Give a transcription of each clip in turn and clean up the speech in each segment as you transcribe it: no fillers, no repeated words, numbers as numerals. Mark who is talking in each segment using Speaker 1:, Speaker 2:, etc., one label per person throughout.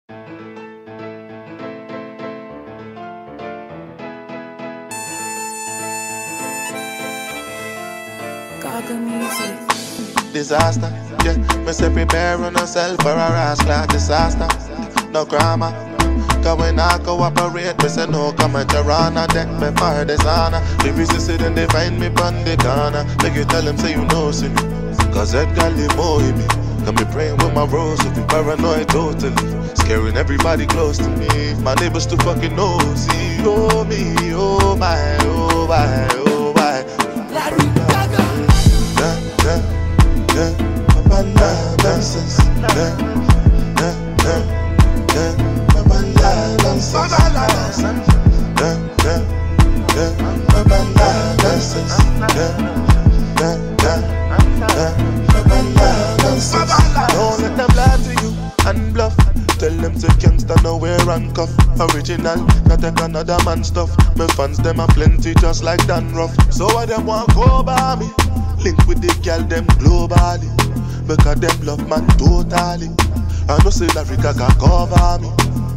Speaker 1: Gaga music.
Speaker 2: Disaster, yeah. Me say prepare on yourself for a rascal disaster. No grammar. Cause when I cooperate, me say no comment around a deck me for dishonor. The reason say then they find me on the corner. Make you tell them say you know see me. Cause that gal moe me. Can be praying with my rose, so be paranoid totally. Scaring everybody close to me. My neighbors too fucking nosy. Oh me, oh my, oh my, oh my.
Speaker 1: Larry Gaga.
Speaker 2: Papa nonsense. Papa nonsense. Don't let them lie to you and bluff. Tell them to gangsta no wear handcuff. Original, not take another man stuff. My fans them are plenty just like Dan Ruff. So why them want go by me? Link with the girl them globally. Because them love man totally. I know say Larry Gaga cover me.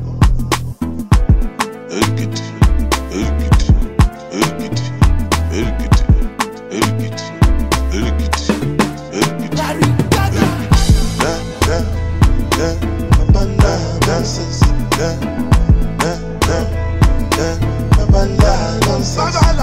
Speaker 1: Larry Gaga.
Speaker 2: Papa nonsense. Papa nonsense.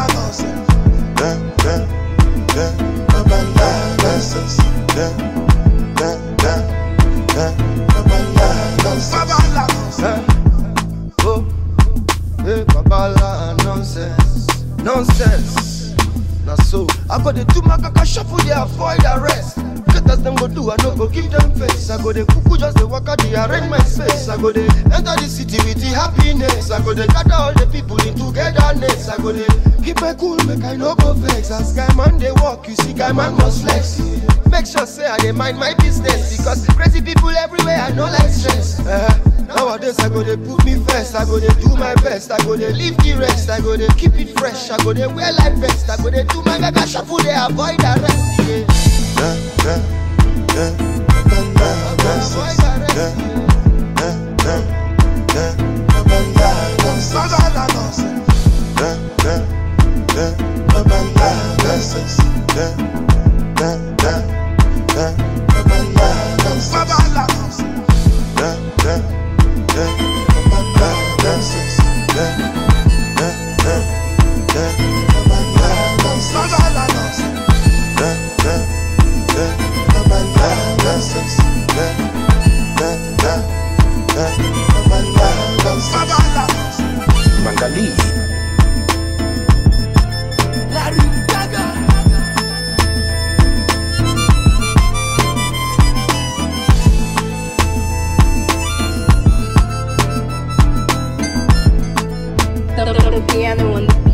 Speaker 3: Oh, hey, Babala nonsense, nonsense. Now so I got the two macaca shuffle, they avoid arrest. Get as them go do, I no go give them face. I go the cuckoo just the walk out, they arrange my space. I go the enter the city with the happiness. I go the gather all the people in togetherness. I go the keep it cool, make I no go vex. As guy man they walk, you see guy man must flex. Make sure say I dey mind my business because crazy people everywhere I no like stress. Nowadays I go they put me first. I go they do my best. I go they leave the rest. I go they keep it fresh. I go they wear like vest. I go they do my mega shuffle. They avoid the rest.
Speaker 1: Larry Gaga.
Speaker 4: The piano on the